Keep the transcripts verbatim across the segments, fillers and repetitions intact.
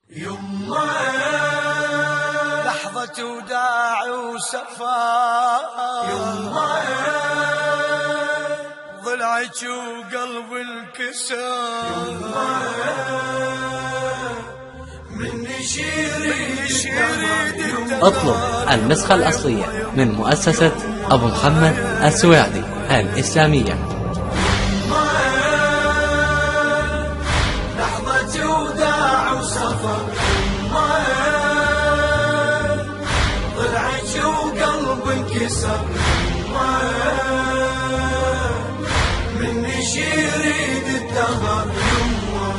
يما لحظة وداع وسفر، يما ضلعك وقلب انكسر، يما مني شيري شيري. اطلب النسخة الأصلية من مؤسسة أبو محمد السويعدي الإسلامية. لحظة وداع وسفر، ضلعك وقلب انكسر، مني شريد الدهر، يما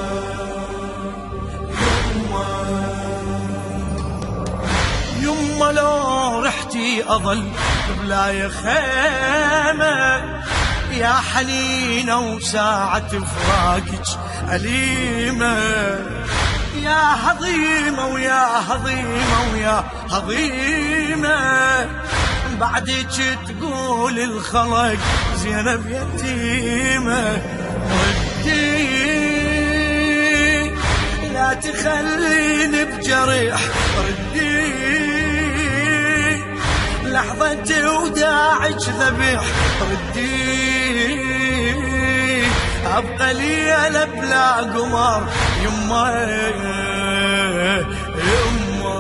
يما يما لو رحتي أظل بلا خيمة، يا حنينة وساعة فراقك أليمة، يا هضيمة ويا هضيمة ويا هضيمة، بعدك تقول الخلق زينب يتيمة، ردي لا تخليني بجريح، ردي لحظة وداعك ذبيح، ردي أبقى ليلة بلا قمر، يما يما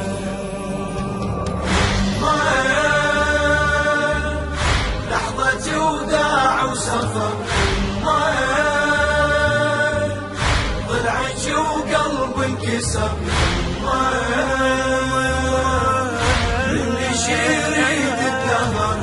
لحظة وداع وسفر، يما ضلعك وقلب انكسر، يما مني شريد الدهر،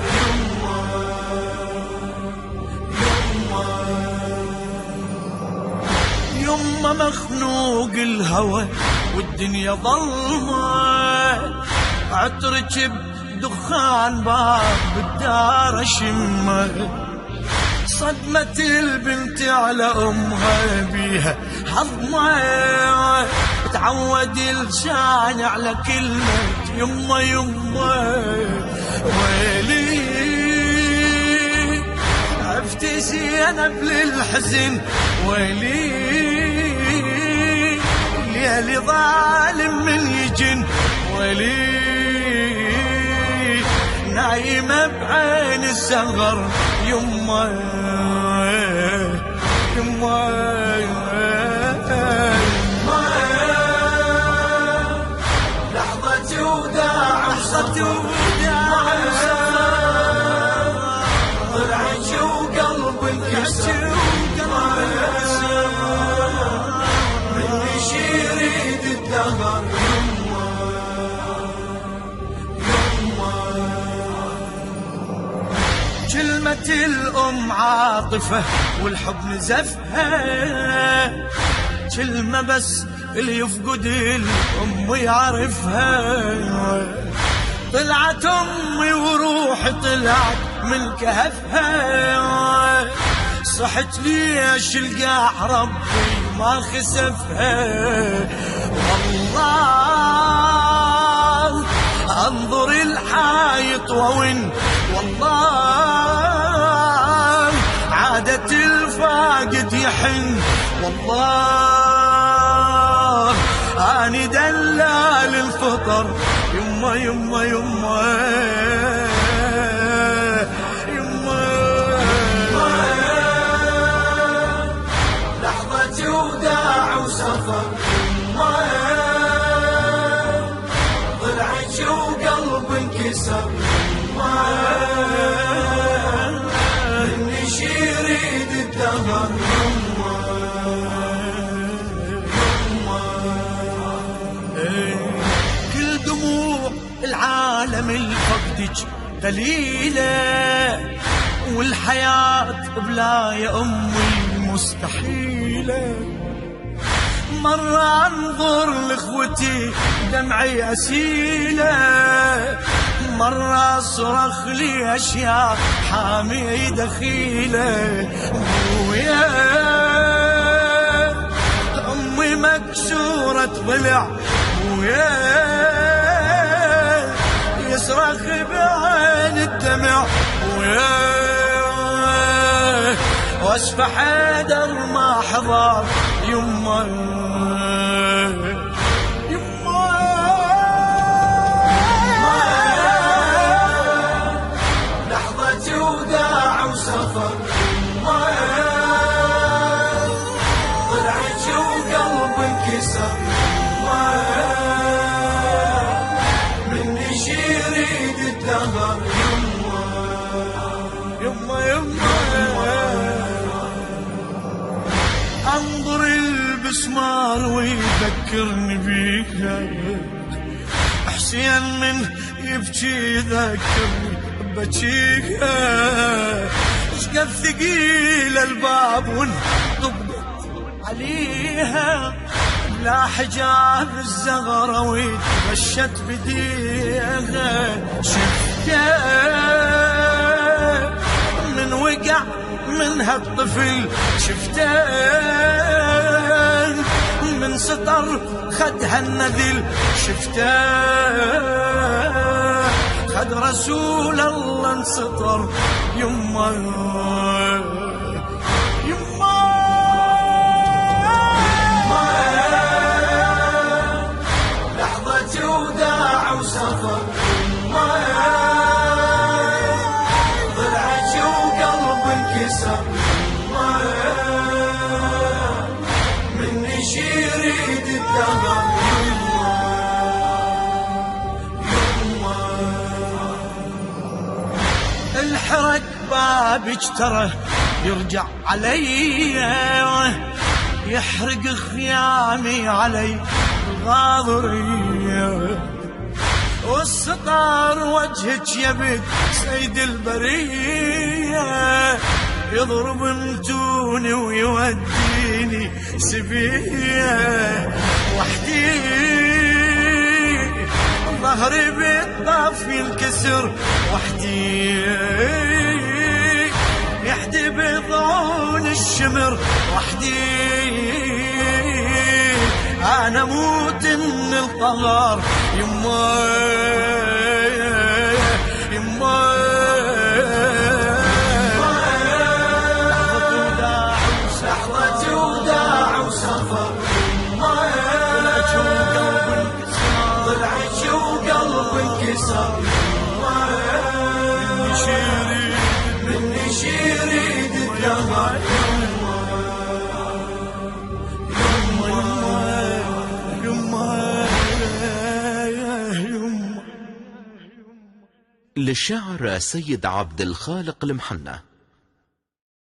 يما مخنوق الهوى والدنيا ظلمة، عطرك بدخان باب بالدار شمة، صدمة البنت على أمها بيها حظمة، تعود اللسان على كلمة يما يما، ويلي عفتي زينب للحزن، ويلي ليالي ظالم من يجن، ويلي نايمة بعين الزغر، يما يما لحظة وداع، لحظة وداع، ضلعك وقلب انكسر، مني شريد الدهر، كلمة الأم عاطفة والحب نزفها، كلمة بس اللي يفقد الأم يعرفها، طلعت أمي وروحي طلعت من كهفها، صحت ليش القاع ربي ما خسفها، والله انظر الحايط وون، والله عادة الفاقد يحن، والله اني دلال الفطر، يما يما يما يما لحظة وداع وسفر، يما ضلعك وقلب انكسر، مني شريد الدهر، كل دموع العالم الفقدك قليلة، والحياة بلا يا أمي مستحيلة، مرة انظر لاخوتي دمعي أسيلة، مرة اصرخ لي اشياء حامي دخيلة، ويا امي مكسورة ضلع، ويا يصرخ بعين الدمع، ويا واسف حيدر ما حضر، يما بسمار ويذكرني بيها، حسين من يبكي يذكرني بجيها، شقد ثقيل الباب وانطبت عليها، لا حجاب الزغرة ويتبشت بديها، شفته من وقع من هالطفل، شفته من سطر خدها النذل، شفته خد رسول الله انسطر، يما يما لحظة وداع وسفر، يما ضلعك وقلب انكسر، يما مني شي يريد الدهر، الحرق بابك ترى يرجع علي، يحرق خيامي علي الغاضرية، والسطار وجهك يبد سيد البرية، يضرب متوني ويوديني سبية، وحدي ظهري بالطاف ينكسر، وحدي يحدي بضعون الشمر، وحدي انا موت من القهر، يما يما لحظة وداع وسفر، ضلعك وقلب انكسر، مني شيريد مني شيريد الدمع، للشاعر سيد عبد الخالق المحنة.